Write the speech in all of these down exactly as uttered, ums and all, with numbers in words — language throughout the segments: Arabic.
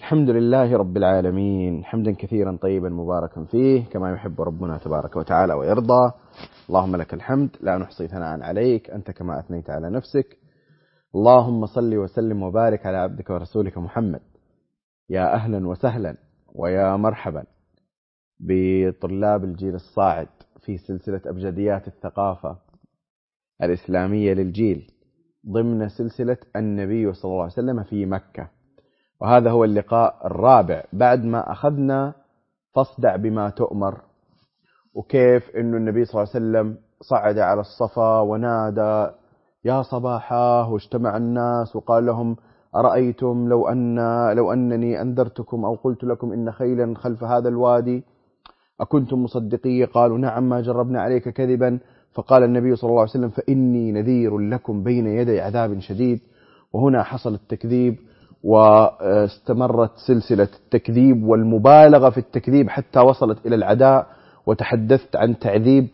الحمد لله رب العالمين، حمدا كثيرا طيبا مباركا فيه كما يحب ربنا تبارك وتعالى ويرضى. اللهم لك الحمد لا نحصي ثناء عليك أنت كما أثنيت على نفسك. اللهم صل وسلم وبارك على عبدك ورسولك محمد. يا أهلا وسهلا ويا مرحبا بطلاب الجيل الصاعد في سلسلة أبجديات الثقافة الإسلامية للجيل ضمن سلسلة النبي صلى الله عليه وسلم في مكة. وهذا هو اللقاء الرابع بعد ما أخذنا فاصدع بما تؤمر، وكيف أن النبي صلى الله عليه وسلم صعد على الصفا ونادى يا صباحا، واجتمع الناس وقال لهم أرأيتم لو أن لو أنني أنذرتكم أو قلت لكم إن خيلا خلف هذا الوادي أكنتم مصدقية؟ قالوا نعم ما جربنا عليك كذبا. فقال النبي صلى الله عليه وسلم فإني نذير لكم بين يدي عذاب شديد. وهنا حصل التكذيب، واستمرت سلسلة التكذيب والمبالغة في التكذيب حتى وصلت إلى العداء. وتحدثت عن تعذيب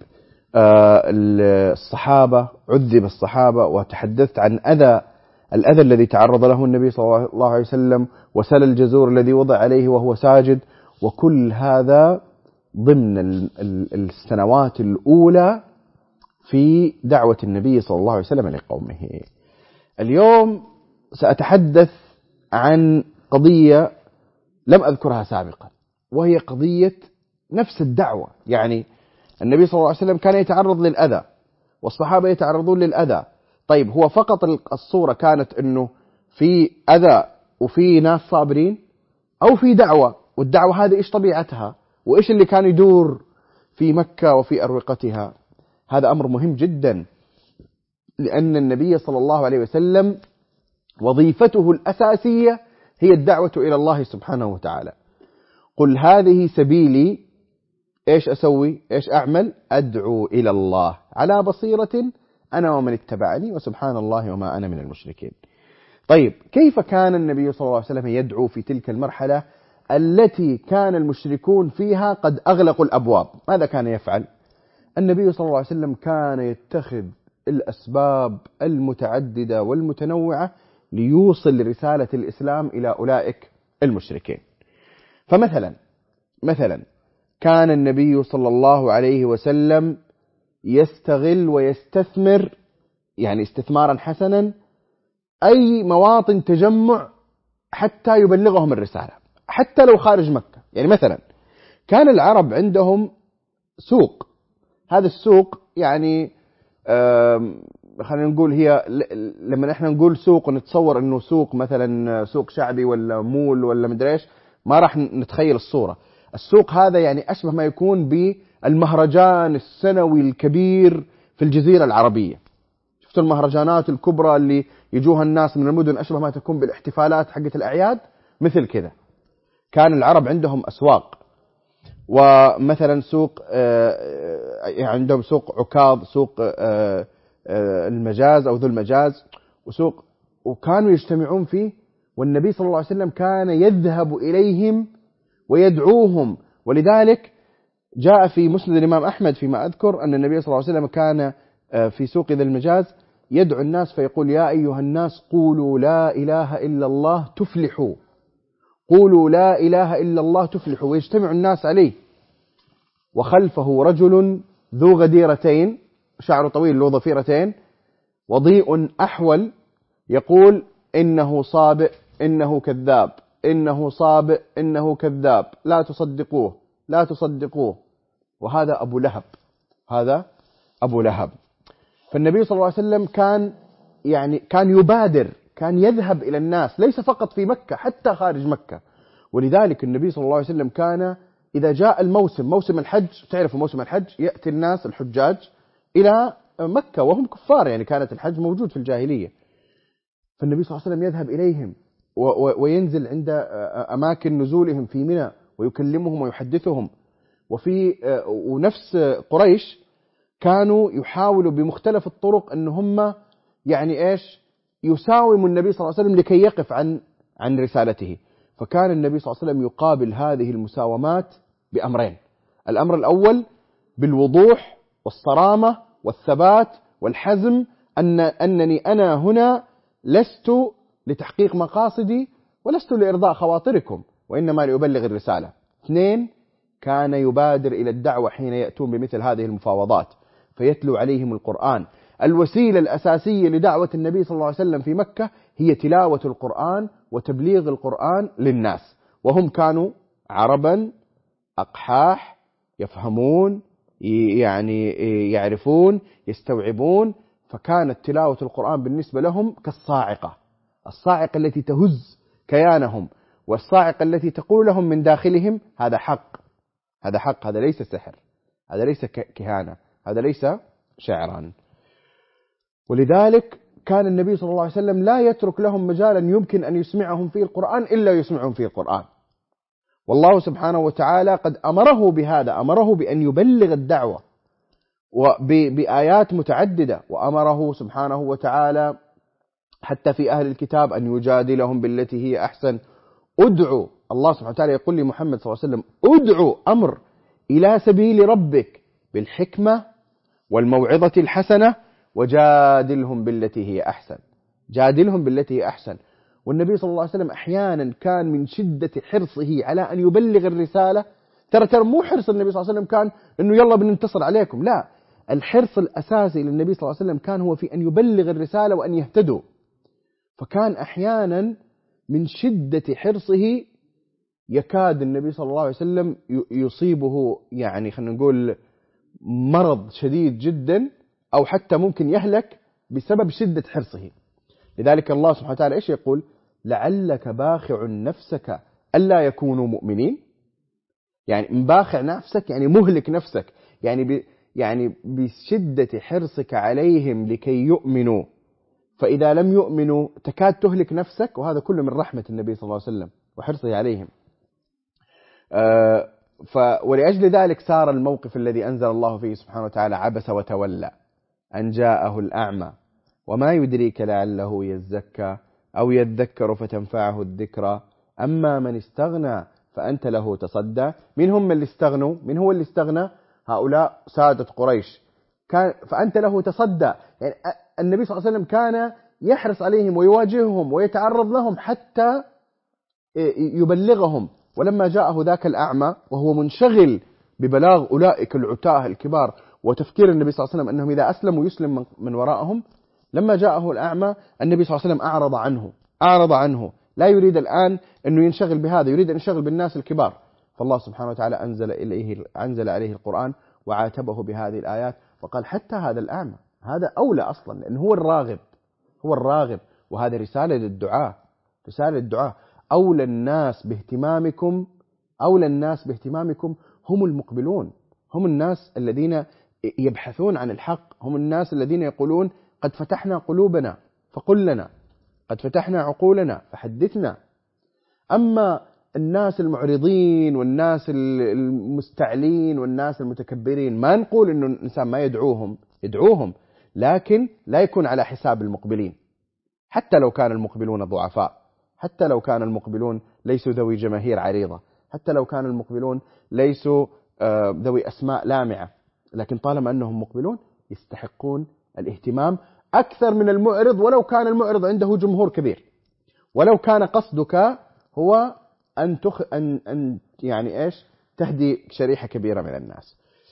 الصحابة، عذب الصحابة، وتحدثت عن أذى الأذى الذي تعرض له النبي صلى الله عليه وسلم، وسل الجزور الذي وضع عليه وهو ساجد، وكل هذا ضمن السنوات الأولى في دعوة النبي صلى الله عليه وسلم لقومه. اليوم سأتحدث عن قضية لم أذكرها سابقا، وهي قضية نفس الدعوة. يعني النبي صلى الله عليه وسلم كان يتعرض للأذى والصحابة يتعرضون للأذى. طيب هو فقط الصورة كانت أنه في أذى وفي ناس صابرين، أو في دعوة، والدعوة هذه إيش طبيعتها وإيش اللي كان يدور في مكة وفي أروقتها؟ هذا أمر مهم جدا، لأن النبي صلى الله عليه وسلم وظيفته الأساسية هي الدعوة إلى الله سبحانه وتعالى. قل هذه سبيلي، إيش أسوي؟ إيش أعمل؟ أدعو إلى الله على بصيرة أنا ومن اتبعني وسبحان الله وما أنا من المشركين. طيب كيف كان النبي صلى الله عليه وسلم يدعو في تلك المرحلة التي كان المشركون فيها قد أغلقوا الأبواب؟ ماذا كان يفعل؟ النبي صلى الله عليه وسلم كان يتخذ الأسباب المتعددة والمتنوعة ليوصل رسالة الإسلام إلى أولئك المشركين. فمثلا مثلا كان النبي صلى الله عليه وسلم يستغل ويستثمر، يعني استثمارا حسنا، أي مواطن تجمع حتى يبلغهم الرسالة حتى لو خارج مكة. يعني مثلا كان العرب عندهم سوق، هذا السوق يعني خلينا نقول هي لما نحن نقول سوق ونتصور انه سوق مثلا سوق شعبي ولا مول ولا مدري ايش، ما راح نتخيل الصورة. السوق هذا يعني أشبه ما يكون بالمهرجان السنوي الكبير في الجزيرة العربية. شفت المهرجانات الكبرى اللي يجوها الناس من المدن، أشبه ما تكون بالاحتفالات حقت الأعياد، مثل كذا. كان العرب عندهم أسواق، ومثلا سوق عندهم سوق عكاظ، سوق المجاز أو ذو المجاز، وسوق، وكانوا يجتمعون فيه. والنبي صلى الله عليه وسلم كان يذهب إليهم ويدعوهم. ولذلك جاء في مسند الإمام أحمد فيما أذكر أن النبي صلى الله عليه وسلم كان في سوق ذي المجاز يدعو الناس فيقول يا أيها الناس قولوا لا إله إلا الله تفلحوا، قولوا لا إله إلا الله تفلحوا. ويجتمع الناس عليه، وخلفه رجل ذو غديرتين، شعر طويل له ضفيرتين، وضيء أحول، يقول إنه صابئ إنه كذاب، إنه صابئ إنه كذاب، لا تصدقوه لا تصدقوه. وهذا أبو لهب، هذا أبو لهب. فالنبي صلى الله عليه وسلم كان يعني كان يبادر، كان يذهب إلى الناس، ليس فقط في مكة، حتى خارج مكة. ولذلك النبي صلى الله عليه وسلم كان إذا جاء الموسم، موسم الحج، تعرفوا موسم الحج، يأتي الناس الحجاج إلى مكة وهم كفار، يعني كانت الحج موجود في الجاهلية. فالنبي صلى الله عليه وسلم يذهب إليهم وينزل عند أماكن نزولهم في منى ويكلمهم ويحدثهم. وفي ونفس قريش كانوا يحاولوا بمختلف الطرق أن هم يعني إيش يساوموا النبي صلى الله عليه وسلم لكي يقف عن عن رسالته. فكان النبي صلى الله عليه وسلم يقابل هذه المساومات بأمرين: الأمر الأول بالوضوح والصرامة والثبات والحزم، أن أنني أنا هنا لست لتحقيق مقاصدي، ولست لإرضاء خواطركم وإنما لأبلغ الرسالة. اثنين، كان يبادر إلى الدعوة حين يأتون بمثل هذه المفاوضات فيتلو عليهم القرآن. الوسيلة الأساسية لدعوة النبي صلى الله عليه وسلم في مكة هي تلاوة القرآن وتبليغ القرآن للناس، وهم كانوا عربا أقحاح يفهمون يعني يعرفون يستوعبون، فكانت تلاوة القرآن بالنسبة لهم كالصاعقة، الصاعقة التي تهز كيانهم، والصاعقة التي تقول لهم من داخلهم هذا حق، هذا حق، هذا ليس سحر، هذا ليس كهانة، هذا ليس شعرا. ولذلك كان النبي صلى الله عليه وسلم لا يترك لهم مجالا يمكن أن يسمعهم فيه القرآن إلا يسمعهم فيه القرآن. والله سبحانه وتعالى قد أمره بهذا، أمره بأن يبلغ الدعوة بآيات متعددة، وأمره سبحانه وتعالى حتى في أهل الكتاب أن يجادلهم بالتي هي أحسن. ادعوا، الله سبحانه وتعالى يقول لمحمد صلى الله عليه وسلم ادعوا، أمر إلى سبيل ربك بالحكمة والموعظة الحسنة وجادلهم بالتي هي أحسن، جادلهم بالتي هي أحسن. والنبي صلى الله عليه وسلم أحيانا كان من شدة حرصه على أن يبلغ الرسالة، ترى ترى مو حرص النبي صلى الله عليه وسلم كان أنه يلا بننتصر عليكم، لا، الحرص الأساسي للنبي صلى الله عليه وسلم كان هو في أن يبلغ الرسالة وأن يهتدوا. فكان أحيانا من شدة حرصه يكاد النبي صلى الله عليه وسلم يصيبه يعني خلينا نقول مرض شديد جدا، أو حتى ممكن يهلك بسبب شدة حرصه. لذلك الله سبحانه وتعالى إيش يقول؟ لعلك باخع نفسك ألا يكونوا مؤمنين، يعني مباخع نفسك يعني مهلك نفسك، يعني ب يعني بشدة حرصك عليهم لكي يؤمنوا، فإذا لم يؤمنوا تكاد تهلك نفسك، وهذا كله من رحمة النبي صلى الله عليه وسلم وحرصه عليهم. آه ولأجل ذلك صار الموقف الذي أنزل الله فيه سبحانه وتعالى عبس وتولى أن جاءه الأعمى وما يدريك لعله يزكى أو يذكر فتنفعه الذكرى أما من استغنى فأنت له تصدى. من هم اللي استغنوا؟ من هو اللي استغنى؟ هؤلاء سادة قريش. كان فأنت له تصدى، يعني النبي صلى الله عليه وسلم كان يحرص عليهم ويواجههم ويتعرض لهم حتى يبلغهم. ولما جاءه ذاك الأعمى وهو منشغل ببلاغ أولئك العتاه الكبار وتفكير النبي صلى الله عليه وسلم أنهم إذا أسلموا يسلم من وراءهم، لما جاءه الأعمى النبي صلى الله عليه وسلم أعرض عنه أعرض عنه لا يريد الآن أنه ينشغل بهذا، يريد أن ينشغل بالناس الكبار. فالله سبحانه وتعالى أنزل إليه أنزل عليه القرآن وعاتبه بهذه الآيات وقال حتى هذا الأعمى هذا أولى أصلا، لأنه هو الراغب هو الراغب وهذا رسالة للدعاء رسالة للدعاء أولى الناس باهتمامكم أولى الناس باهتمامكم هم المقبلون، هم الناس الذين يبحثون عن الحق، هم الناس الذين يقولون قد فتحنا قلوبنا فقل لنا، قد فتحنا عقولنا فحدثنا. أما الناس المعرضين والناس المستعلين والناس المتكبرين ما نقول إنه الإنسان ما يدعوهم، يدعوهم لكن لا يكون على حساب المقبلين، حتى لو كان المقبلون ضعفاء، حتى لو كان المقبلون ليسوا ذوي جماهير عريضة، حتى لو كان المقبلون ليسوا ذوي أسماء لامعة، لكن طالما أنهم مقبلون يستحقون الاهتمام أكثر من المعرض، ولو كان المعرض عنده جمهور كبير، ولو كان قصدك هو أن تخ... أن أن يعني إيش تهدي شريحة كبيرة من الناس.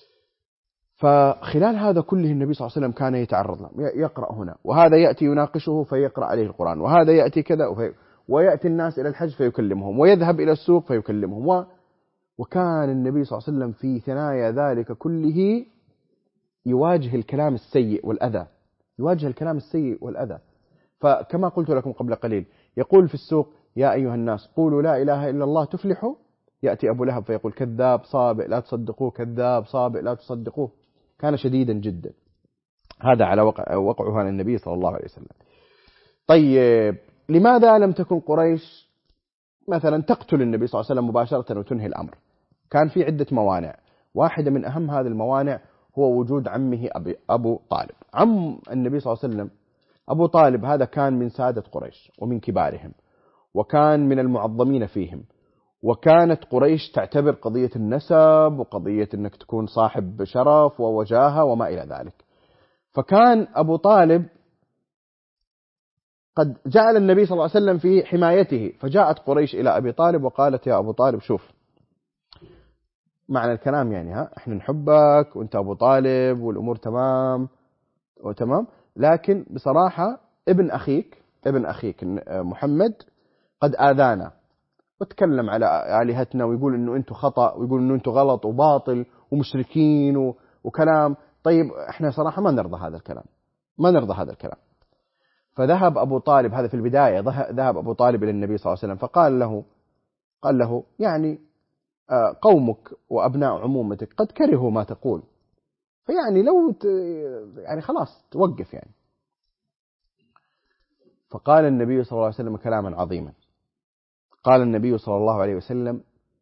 فخلال هذا كله النبي صلى الله عليه وسلم كان يتعرض له، يقرأ هنا وهذا يأتي يناقشه فيقرأ عليه القرآن، وهذا يأتي كذا وفي... ويأتي الناس إلى الحج فيكلمهم، ويذهب إلى السوق فيكلمهم و... وكان النبي صلى الله عليه وسلم في ثنايا ذلك كله يواجه الكلام السيء والأذى، يواجه الكلام السيء والأذى. فكما قلت لكم قبل قليل يقول في السوق يا أيها الناس قولوا لا إله إلا الله تفلحوا، يأتي أبو لهب فيقول كذاب صابئ لا تصدقوه، كذاب صابئ لا تصدقوه. كان شديدا جدا. هذا على وقع وقعها للنبي صلى الله عليه وسلم. طيب لماذا لم تكن قريش مثلا تقتل النبي صلى الله عليه وسلم مباشرة وتنهي الأمر؟ كان في عدة موانع، واحدة من أهم هذه الموانع هو وجود عمه أبي أبو طالب. عم النبي صلى الله عليه وسلم أبو طالب هذا كان من سادة قريش ومن كبارهم، وكان من المعظمين فيهم، وكانت قريش تعتبر قضية النسب وقضية أنك تكون صاحب شرف ووجاهة وما إلى ذلك. فكان أبو طالب قد جعل النبي صلى الله عليه وسلم في حمايته. فجاءت قريش إلى أبي طالب وقالت يا أبو طالب شوف معنى الكلام يعني ها احنا نحبك وانت أبو طالب والأمور تمام وتمام، لكن بصراحة ابن أخيك ابن أخيك محمد قد آذانا وتكلم على آلهتنا ويقول إنه أنتم خطأ ويقول إنه أنتم غلط وباطل ومشركين وكلام. طيب احنا صراحة ما نرضى هذا الكلام، ما نرضى هذا الكلام. فذهب أبو طالب، هذا في البداية، ذهب أبو طالب إلى النبي صلى الله عليه وسلم فقال له قال له يعني قومك وأبناء عمومتك قد كرهوا ما تقول، فيعني لو يعني خلاص توقف يعني. فقال النبي صلى الله عليه وسلم كلاما عظيما. قال النبي صلى الله عليه وسلم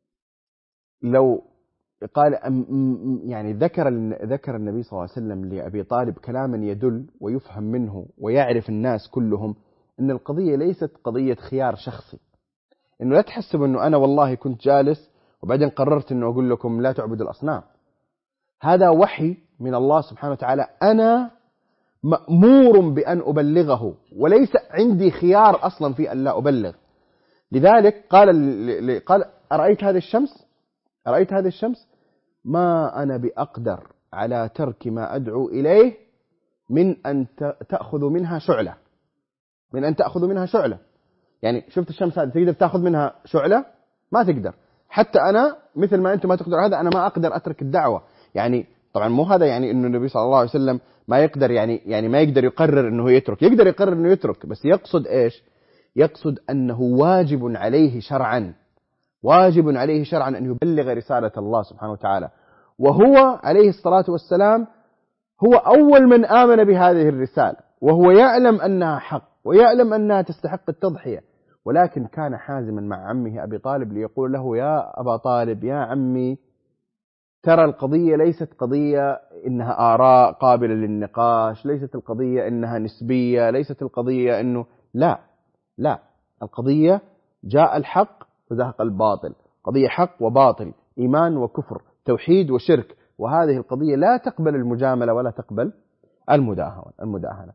لو قال يعني ذكر ذكر النبي صلى الله عليه وسلم لأبي طالب كلاما يدل ويفهم منه ويعرف الناس كلهم أن القضية ليست قضية خيار شخصي، إنه لا تحسب أنه أنا والله كنت جالس وبعدين قررت أنه أقول لكم لا تعبدوا الأصنام. هذا وحي من الله سبحانه وتعالى، أنا مأمور بأن أبلغه وليس عندي خيار أصلا في أن لا أبلغ. لذلك قال قال أرأيت هذه الشمس أرأيت هذه الشمس ما أنا بأقدر على ترك ما أدعو إليه من أن تأخذ منها شعلة من أن تأخذ منها شعلة يعني شفت الشمس هذه تقدر تأخذ منها شعلة؟ ما تقدر. حتى أنا مثل ما أنتم ما تقدر هذا، أنا ما أقدر أترك الدعوة. يعني طبعا مو هذا يعني إنه النبي صلى الله عليه وسلم ما يقدر يعني يعني ما يقدر يقرر إنه يترك، يقدر يقرر إنه يترك، بس يقصد إيش؟ يقصد أنه واجب عليه شرعا واجب عليه شرعا أن يبلغ رسالة الله سبحانه وتعالى، وهو عليه الصلاة والسلام هو أول من آمن بهذه الرسالة، وهو يعلم أنها حق ويعلم أنها تستحق التضحية، ولكن كان حازما مع عمه أبي طالب ليقول له يا أبا طالب يا عمي ترى القضية ليست قضية إنها آراء قابلة للنقاش، ليست القضية إنها نسبية، ليست القضية إنه لا لا القضية جاء الحق وزهق الباطل، قضية حق وباطل، إيمان وكفر، توحيد وشرك، وهذه القضية لا تقبل المجاملة ولا تقبل المداهنة.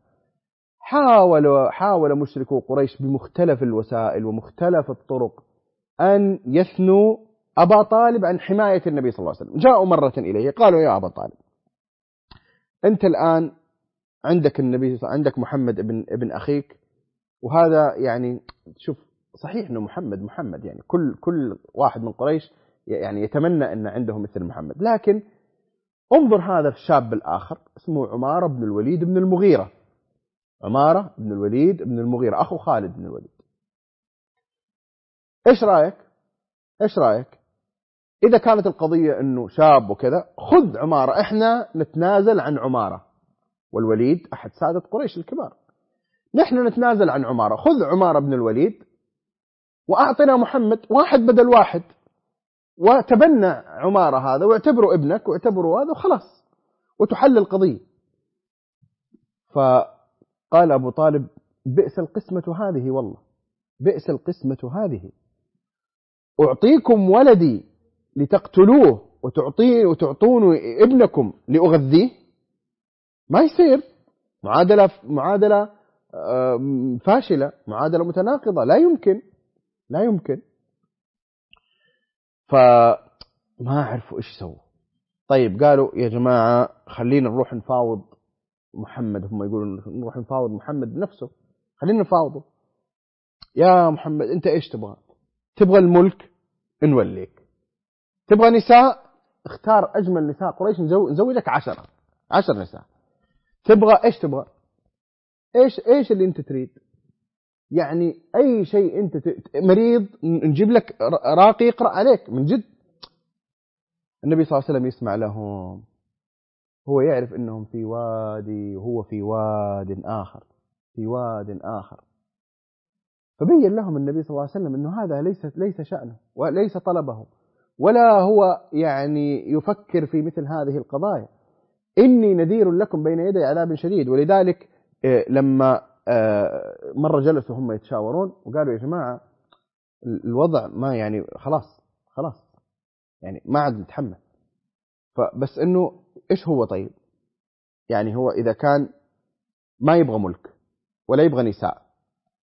حاول حاول مشركو قريش بمختلف الوسائل ومختلف الطرق أن يثنوا أبا طالب عن حماية النبي صلى الله عليه وسلم. جاءوا مرة إليه قالوا يا أبا طالب أنت الآن عندك النبي عندك محمد ابن ابن أخيك، وهذا يعني شوف صحيح أنه محمد محمد يعني كل كل واحد من قريش يعني يتمنى أن عنده مثل محمد، لكن انظر هذا الشاب الآخر اسمه عمارة بن الوليد بن المغيرة عمارة بن الوليد بن المغيرة أخو خالد بن الوليد. إيش رأيك إيش رأيك إذا كانت القضية أنه شاب وكذا، خذ عمارة، إحنا نتنازل عن عمارة، والوليد أحد سادة قريش الكبار، نحن نتنازل عن عمارة، خذ عمارة بن الوليد وأعطنا محمد واحد بدل واحد، وتبنى عمارة هذا واعتبره ابنك واعتبره هذا وخلاص وتحل القضية. فقال أبو طالب بئس القسمة هذه، والله بئس القسمة هذه، أعطيكم ولدي لتقتلوه وتعطيه وتعطون ابنكم لأغذيه؟ ما يصير، معادلة معادلة فاشلة، معادلة متناقضة، لا يمكن لا يمكن. فما عرفوا إيش يسووا. طيب قالوا يا جماعة خلينا نروح نفاوض محمد، هم يقولون نروح نفاوض محمد نفسه، خلينا نفاوضه. يا محمد أنت إيش تبغى؟ تبغى الملك نوليك، تبغى نساء اختار أجمل نساء قريش نزوجك عشرة عشر نساء، تبغى إيش تبغى إيش إيش اللي أنت تريد، يعني أي شيء أنت ت... مريض نجيب لك راقي يقرأ عليك من جد. النبي صلى الله عليه وسلم يسمع لهم، هو يعرف أنهم في وادي وهو في واد آخر في واد آخر فبين لهم النبي صلى الله عليه وسلم أنه هذا ليس ليس شأنه وليس طلبه، ولا هو يعني يفكر في مثل هذه القضايا. إني نذير لكم بين يدي عذاب شديد. ولذلك لما مرة جلسوا هم يتشاورون وقالوا يا جماعة الوضع ما يعني خلاص خلاص يعني ما عاد نتحمل، فبس إنه إيش هو طيب، يعني هو إذا كان ما يبغى ملك ولا يبغى نساء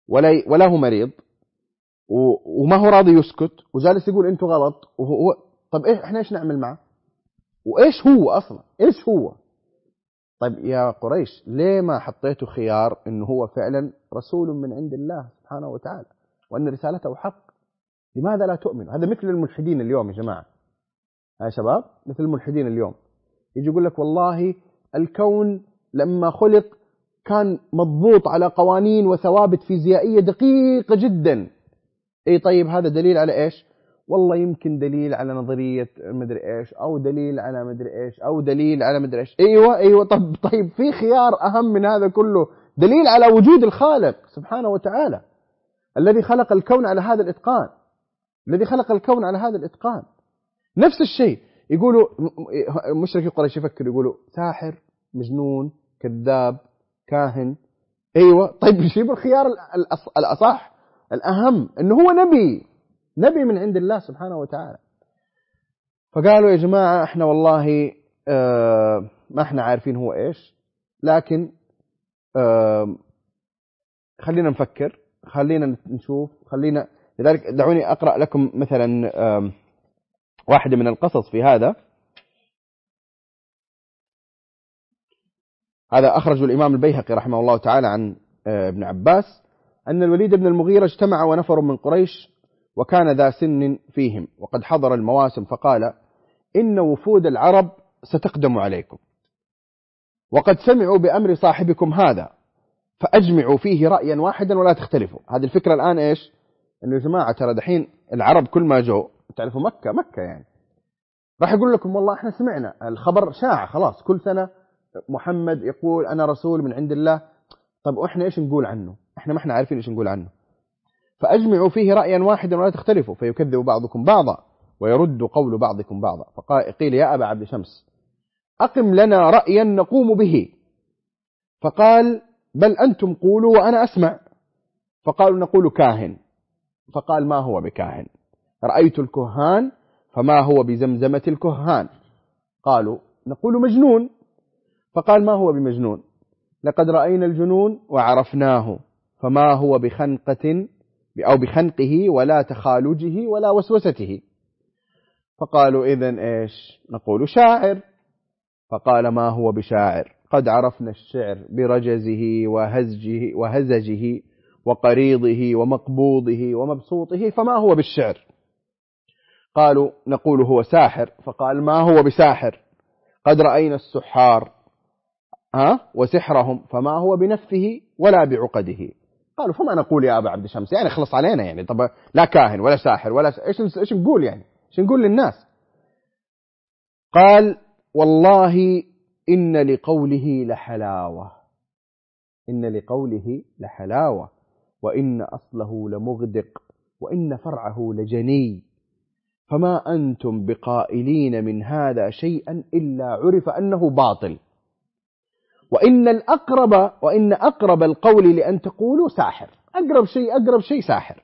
ولا ولا هو مريض وما هو راضي يسكت وجالس يقول أنتوا غلط وهو طب إيه إحنا إيش نعمل معه؟ وإيش هو أصلا؟ إيش هو؟ طيب يا قريش ليه ما حطيتوا خيار إنه هو فعلا رسول من عند الله سبحانه وتعالى وأن رسالته حق؟ لماذا لا تؤمن؟ هذا مثل الملحدين اليوم يا جماعة، يا شباب مثل الملحدين اليوم يجي يقول لك والله الكون لما خلق كان مضبوط على قوانين وثوابت فيزيائية دقيقة جدا. اي طيب هذا دليل على ايش؟ والله يمكن دليل على نظرية مدري ايش او دليل على مدري ايش او دليل على مدري ايش. ايوه ايوه طب طيب في خيار اهم من هذا كله، دليل على وجود الخالق سبحانه وتعالى الذي خلق الكون على هذا الاتقان، الذي خلق الكون على هذا الاتقان. نفس الشيء يقولوا مشركي قريش يفكروا يقولوا ساحر، مجنون، كذاب، كاهن. ايوه طيب يجيبوا الخيار الاصح الأهم أنه هو نبي نبي من عند الله سبحانه وتعالى. فقالوا يا جماعة احنا والله اه ما احنا عارفين هو ايش، لكن اه خلينا نفكر، خلينا نشوف، خلينا لذلك دعوني أقرأ لكم مثلا اه واحدة من القصص في هذا. هذا أخرج الإمام البيهقي رحمه الله تعالى عن اه ابن عباس أن الوليد بن المغيرة اجتمع ونفر من قريش وكان ذا سن فيهم وقد حضر المواسم، فقال إن وفود العرب ستقدم عليكم وقد سمعوا بأمر صاحبكم هذا فأجمعوا فيه رأيا واحدا ولا تختلفوا. هذه الفكرة الآن إيش؟ إنه يا جماعة ترى دحين العرب كل ما جو تعرفوا مكة مكة يعني راح يقول لكم والله احنا سمعنا الخبر شاع خلاص كل سنة محمد يقول أنا رسول من عند الله. طب وإحنا إيش نقول عنه؟ إحنا ما إحنا عارفين إيش نقول عنه. فأجمعوا فيه رأيا واحدا ولا تختلفوا فيكذب بعضكم بعضا ويرد قول بعضكم بعضا. فقيل يا أبا عبد شمس أقم لنا رأيا نقوم به. فقال بل أنتم قولوا وأنا أسمع. فقالوا نقول كاهن. فقال ما هو بكاهن؟ رأيت الكهان فما هو بزمزمة الكهان. قالوا نقول مجنون. فقال ما هو بمجنون؟ لقد رأينا الجنون وعرفناه فما هو بخنقة أو بخنقه ولا تخالجه ولا وسوسته. فقالوا إذن إيش؟ نقول شاعر. فقال ما هو بشاعر؟ قد عرفنا الشعر برجزه وهزجه, وهزجه وقريضه ومقبوضه ومبسوطه فما هو بالشعر؟ قالوا نقول هو ساحر. فقال ما هو بساحر؟ قد رأينا السحار ها وسحرهم فما هو بنفه ولا بعقده. قالوا فما نقول يا أبا عبد شمس يعني خلص علينا يعني طب لا كاهن ولا ساحر ولا س... إيش إيش نقول يعني إيش نقول للناس؟ قال والله إن لقوله لحلاوة إن لقوله لحلاوة وإن أصله لمغدق وإن فرعه لجني فما أنتم بقائلين من هذا شيئا إلا عرف أنه باطل وإن الأقرب وإن أقرب القول لأن تقولوا ساحر. أقرب شيء أقرب شيء ساحر.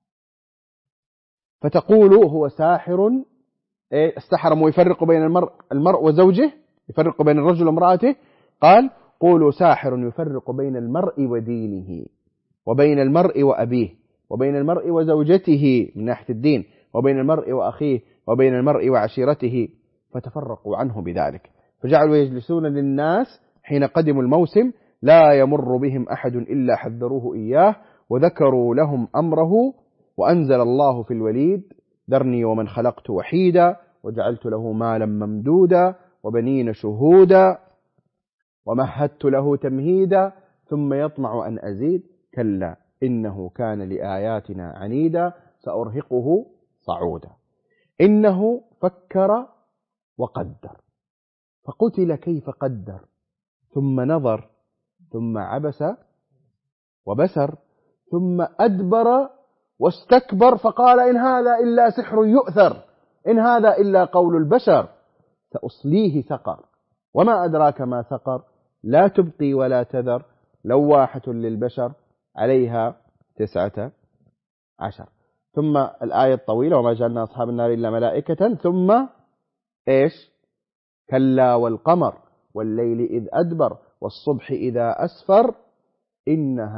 فتقولوا هو ساحر السحر مو يفرق بين المرء المرء وزوجه يفرق بين الرجل وامرأته. قال قولوا ساحر يفرق بين المرء ودينه وبين المرء وأبيه وبين المرء وزوجته من ناحية الدين وبين المرء وأخيه وبين المرء وعشيرته فتفرقوا عنه بذلك. فجعلوا يجلسون للناس حين قدموا الموسم لا يمر بهم أحد إلا حذروه إياه وذكروا لهم أمره وأنزل الله في الوليد ذرني ومن خلقت وحيدا وجعلت له مالا ممدودا وبنين شهودا ومهدت له تمهيدا ثم يطمع أن أزيد كلا إنه كان لآياتنا عنيدا سأرهقه صعودا إنه فكر وقدر فقتل كيف قدر ثم نظر ثم عبس وبسر ثم أدبر واستكبر فقال إن هذا إلا سحر يؤثر إن هذا إلا قول البشر سأصليه سقر وما أدراك ما سقر لا تبقي ولا تذر لواحة للبشر عليها تسعة عشر. ثم الآية الطويلة وما جعلنا أصحاب النار إلا ملائكة ثم إيش كلا والقمر والليل إذ أدبر والصبح إذا أسفر إنها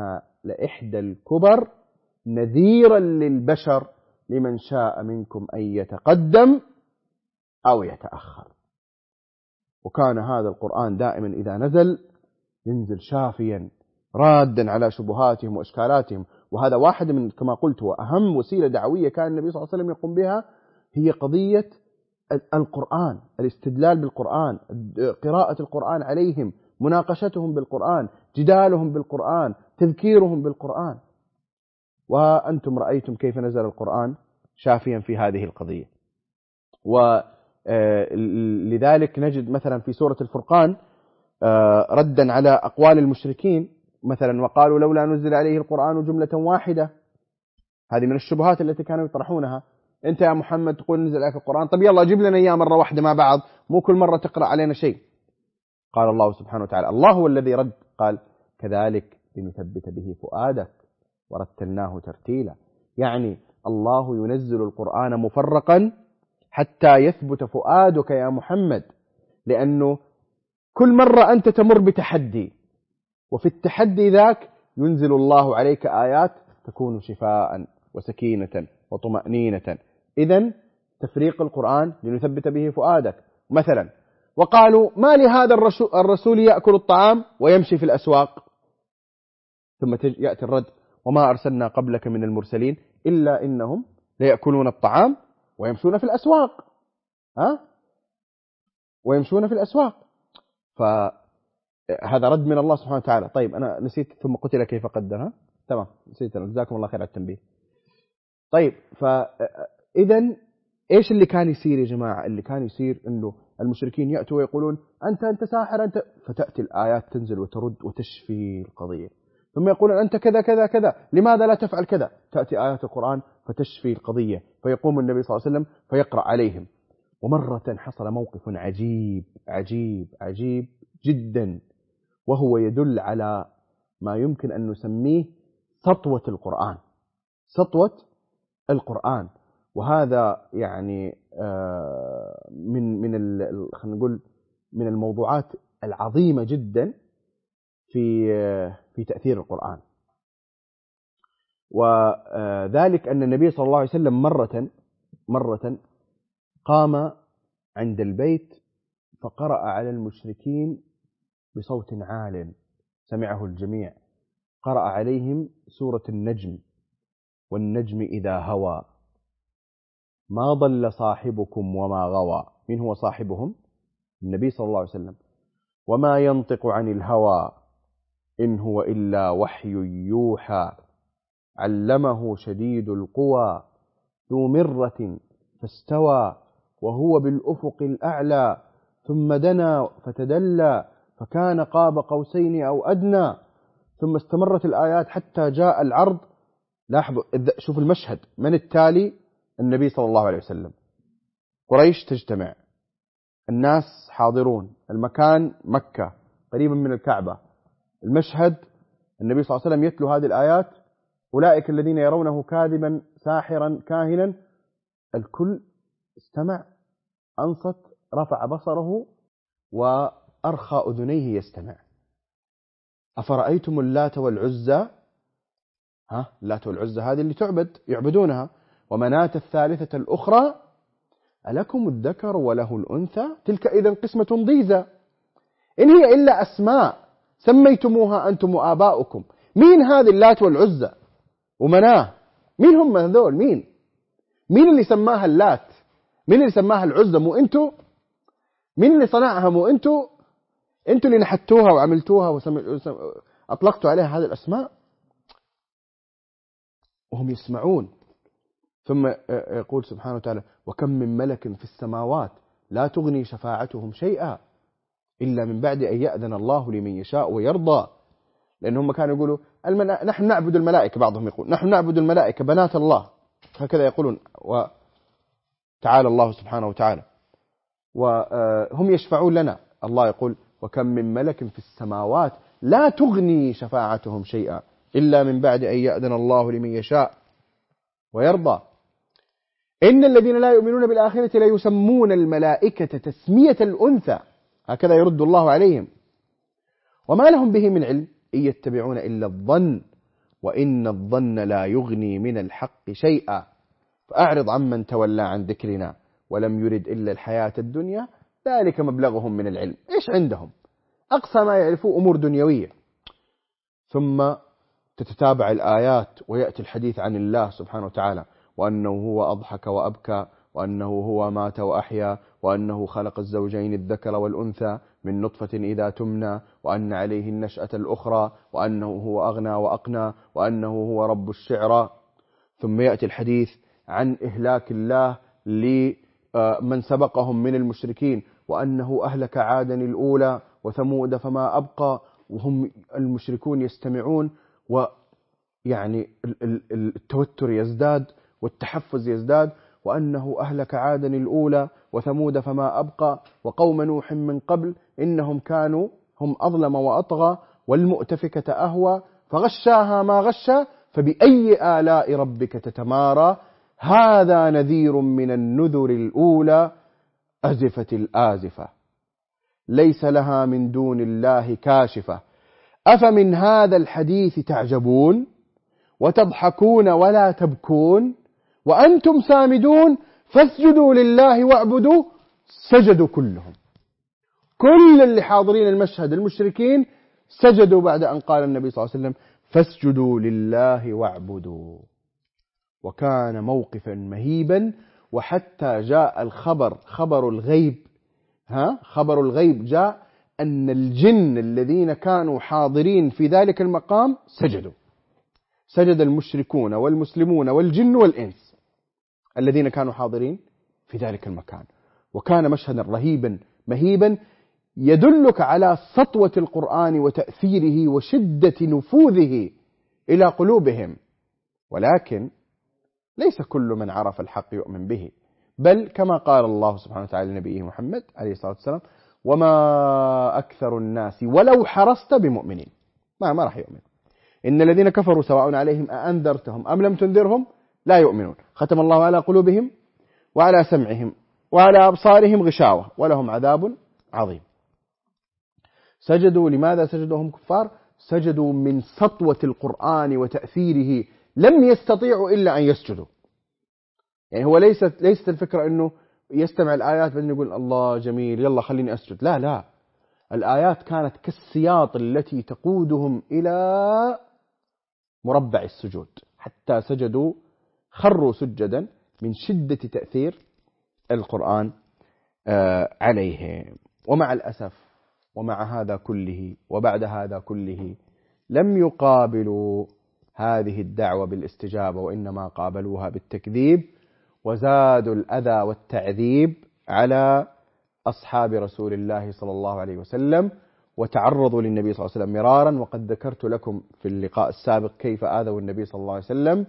لإحدى الكبر نذيرا للبشر لمن شاء منكم أن يتقدم أو يتأخر. وكان هذا القرآن دائما إذا نزل ينزل شافيا رادا على شبهاتهم وإشكالاتهم. وهذا واحد من كما قلت وأهم وسيلة دعوية كان النبي صلى الله عليه وسلم يقوم بها، هي قضية القرآن، الاستدلال بالقرآن، قراءة القرآن عليهم، مناقشتهم بالقرآن، جدالهم بالقرآن، تذكيرهم بالقرآن. وأنتم رأيتم كيف نزل القرآن شافيا في هذه القضية. ولذلك نجد مثلا في سورة الفرقان ردا على أقوال المشركين مثلا، وقالوا لولا نزل عليه القرآن جملة واحدة. هذه من الشبهات التي كانوا يطرحونها. أنت يا محمد تقول نزل عليك القرآن، طب يلا جيب لنا إياه مرة واحدة مع بعض، مو كل مرة تقرأ علينا شيء. قال الله سبحانه وتعالى، الله هو الذي رد، قال كذلك لنثبت به فؤادك ورتلناه ترتيلا. يعني الله ينزل القرآن مفرقا حتى يثبت فؤادك يا محمد، لأنه كل مرة أنت تمر بتحدي، وفي التحدي ذاك ينزل الله عليك آيات تكون شفاء وسكينة وطمأنينة. إذن تفريق القرآن لنثبت به فؤادك. مثلا وقالوا ما لهذا الرسول يأكل الطعام ويمشي في الأسواق، ثم يأتي الرد وما أرسلنا قبلك من المرسلين إلا إنهم ليأكلون الطعام ويمشون في الأسواق. ها؟ ويمشون في الأسواق. فهذا رد من الله سبحانه وتعالى. طيب أنا نسيت ثم قتل كيف قدرها. تمام نسيت، جزاكم الله خير على التنبيه. طيب فإذا إيش اللي كان يصير يا جماعة؟ اللي كان يصير إنه المشركين يأتوا ويقولون أنت أنت ساحر أنت، فتأتي الآيات تنزل وترد وتشفي القضية. ثم يقولون أنت كذا كذا كذا، لماذا لا تفعل كذا؟ تأتي آيات القرآن فتشفي القضية، فيقوم النبي صلى الله عليه وسلم فيقرأ عليهم. ومرة حصل موقف عجيب عجيب عجيب جدا، وهو يدل على ما يمكن أن نسميه سطوة القرآن. سطوة القرآن، وهذا يعني من من خلينا نقول من الموضوعات العظيمة جدا في في تأثير القرآن. وذلك أن النبي صلى الله عليه وسلم مرة مرة قام عند البيت فقرأ على المشركين بصوت عال سمعه الجميع. قرأ عليهم سورة النجم، والنجم إذا هوى ما ضل صاحبكم وما غوى. من هو صاحبهم؟ النبي صلى الله عليه وسلم. وما ينطق عن الهوى إن هو إلا وحي يوحى علمه شديد القوى ذو مرة فاستوى وهو بالأفق الأعلى ثم دنا فتدلى فكان قاب قوسين أو أدنى. ثم استمرت الآيات حتى جاء العرض. لاحظوا شوف المشهد، من التالي؟ النبي صلى الله عليه وسلم. قريش تجتمع، الناس حاضرون، المكان مكة قريبا من الكعبة. المشهد النبي صلى الله عليه وسلم يتلو هذه الآيات، أولئك الذين يرونه كاذبا ساحرا كاهنا. الكل استمع، أنصت، رفع بصره وأرخى أذنيه يستمع. أفرأيتم اللات والعزى؟ ها، اللات والعزى هذه اللي تعبد يعبدونها. ومناة الثالثة الأخرى ألكم الذكر وله الأنثى تلك إذا قسمة ضيزى إن هي إلا أسماء سميتموها أنتم وآباؤكم. مين هذه اللات والعزى ومناه؟ مين هم هذول؟ مين مين اللي سماها اللات؟ مين اللي سماها العزى؟ مو أنتوا؟ مين اللي صنعها؟ مو أنتوا؟ أنتوا اللي نحتوها وعملتوها وأطلقتوا عليها هذه الأسماء. وهم يسمعون. ثم يقول سبحانه وتعالى وكم من ملك في السماوات لا تغني شفاعتهم شيئا إلا من بعد أن يأذن الله لمن يشاء ويرضى. لأنهم كانوا يقولوا الملا... نحن نعبد الملائكة، بعضهم يقول نحن نعبد الملائكة بنات الله، هكذا يقولون. وتعالى الله سبحانه وتعالى وهم يشفعون لنا. الله يقول وكم من ملك في السماوات لا تغني شفاعتهم شيئا إلا من بعد أن يأذن الله لمن يشاء ويرضى. إن الذين لا يؤمنون بالآخرة لا يسمون الملائكة تسمية الأنثى، هكذا يرد الله عليهم. وما لهم به من علم إن يتبعون إلا الظن وإن الظن لا يغني من الحق شيئا فأعرض عمن تولى عن ذكرنا ولم يرد إلا الحياة الدنيا ذلك مبلغهم من العلم. إيش عندهم؟ أقصى ما يعرفوا أمور دنيوية. ثم تتتابع الآيات ويأتي الحديث عن الله سبحانه وتعالى، وأنه هو أضحك وأبكى، وأنه هو مات وأحيا، وأنه خلق الزوجين الذكر والأنثى من نطفة إذا تمنى، وأن عليه النشأة الأخرى، وأنه هو أغنى وأقنى، وأنه هو رب الشعرى. ثم يأتي الحديث عن إهلاك الله لمن سبقهم من المشركين، وأنه أهلك عادا الأولى وثمود فما أبقى، وهم المشركون يستمعون، ويعني التوتر يزداد والتحفز يزداد، وأنه أهلك عادا الأولى وثمود فما أبقى وقوم نوح من قبل إنهم كانوا هم أظلم وأطغى والمؤتفكة أهوى فغشاها ما غشا فبأي آلاء ربك تتمارى هذا نذير من النذر الأولى أزفت الآزفة ليس لها من دون الله كاشفة أفمن هذا الحديث تعجبون وتضحكون ولا تبكون وأنتم سامدون فاسجدوا لله واعبدوا. سجدوا كلهم، كل اللي حاضرين المشهد المشركين سجدوا بعد أن قال النبي صلى الله عليه وسلم فاسجدوا لله واعبدوا. وكان موقفا مهيبا، وحتى جاء الخبر خبر الغيب ها خبر الغيب جاء أن الجن الذين كانوا حاضرين في ذلك المقام سجدوا. سجد المشركون والمسلمون والجن والإنس الذين كانوا حاضرين في ذلك المكان. وكان مشهدا رهيبا مهيبا يدلك على سطوة القرآن وتأثيره وشدة نفوذه إلى قلوبهم. ولكن ليس كل من عرف الحق يؤمن به، بل كما قال الله سبحانه وتعالى لنبيه محمد عليه الصلاة والسلام وما أكثر الناس ولو حرصت بمؤمنين. ما ما راح يؤمن. إن الذين كفروا سواء عليهم أأنذرتهم أم لم تنذرهم لا يؤمنون ختم الله على قلوبهم وعلى سمعهم وعلى أبصارهم غشاوة ولهم عذاب عظيم. سجدوا. لماذا سجدوا هم كفار؟ سجدوا من سطوة القرآن وتأثيره، لم يستطيعوا إلا أن يسجدوا. يعني هو ليست ليست الفكرة أنه يستمع الآيات بعدين يقول الله جميل يلا خليني أسجد. لا لا، الآيات كانت كالسياط التي تقودهم إلى مربع السجود، حتى سجدوا خروا سجدا من شدة تأثير القرآن عليهم. ومع الأسف ومع هذا كله وبعد هذا كله لم يقابلوا هذه الدعوة بالاستجابة، وإنما قابلوها بالتكذيب، وزادوا الأذى والتعذيب على أصحاب رسول الله صلى الله عليه وسلم، وتعرضوا للنبي صلى الله عليه وسلم مرارا. وقد ذكرت لكم في اللقاء السابق كيف آذوا النبي صلى الله عليه وسلم.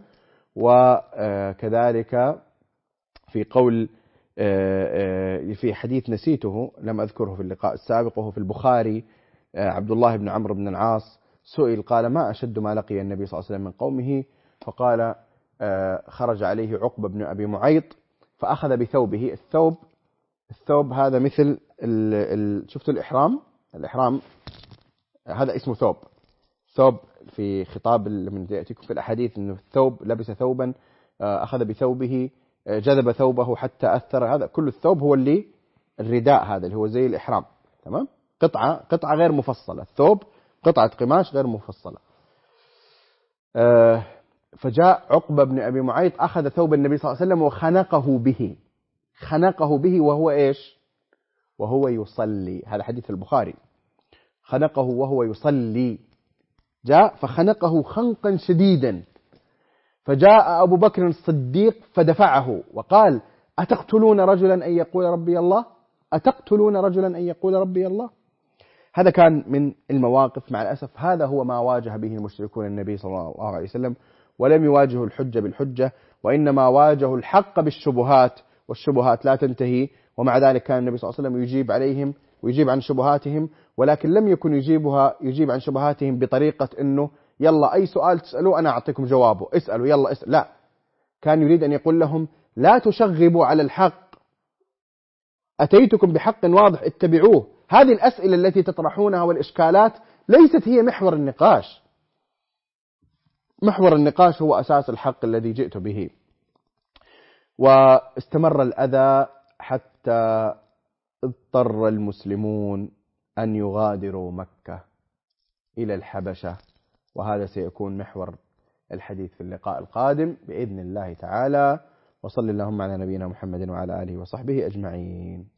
وكذلك في قول في حديث نسيته لم أذكره في اللقاء السابق وهو في البخاري، عبد الله بن عمرو بن العاص سئل قال ما أشد ما لقي النبي صلى الله عليه وسلم من قومه؟ فقال خرج عليه عقبة بن أبي معيط فأخذ بثوبه. الثوب الثوب هذا مثل ال ال شفتوا الإحرام الإحرام هذا اسمه ثوب. ثوب في خطاب من يأتيكم في الأحاديث أنه الثوب لبس ثوبا أخذ بثوبه جذب ثوبه حتى أثر. هذا كل الثوب هو اللي الرداء هذا اللي هو زي الإحرام. تمام. قطعة قطعة غير مفصلة. الثوب قطعة قماش غير مفصلة. فجاء عقبة بن أبي معيط أخذ ثوب النبي صلى الله عليه وسلم وخنقه به. خنقه به وهو إيش؟ وهو يصلي. هذا حديث البخاري. خنقه وهو يصلي. جاء فخنقه خنقا شديدا، فجاء أبو بكر الصديق فدفعه وقال أتقتلون رجلا أن يقول ربي الله؟ أتقتلون رجلا أن يقول ربي الله؟ هذا كان من المواقف. مع الأسف هذا هو ما واجه به المشركون النبي صلى الله عليه وسلم، ولم يواجهوا الحجة بالحجة، وإنما واجهوا الحق بالشبهات، والشبهات لا تنتهي. ومع ذلك كان النبي صلى الله عليه وسلم يجيب عليهم ويجيب عن شبهاتهم، ولكن لم يكن يجيبها يجيب عن شبهاتهم بطريقة أنه يلا أي سؤال تسألوه أنا أعطيكم جوابه، اسألوا يلا اسأل. لا، كان يريد أن يقول لهم لا تشغبوا على الحق، أتيتكم بحق واضح اتبعوه. هذه الأسئلة التي تطرحونها والإشكالات ليست هي محور النقاش. محور النقاش هو أساس الحق الذي جئت به. واستمر الأذى حتى اضطر المسلمون أن يغادروا مكة إلى الحبشة، وهذا سيكون محور الحديث في اللقاء القادم بإذن الله تعالى. وصل اللهم على نبينا محمد وعلى آله وصحبه أجمعين.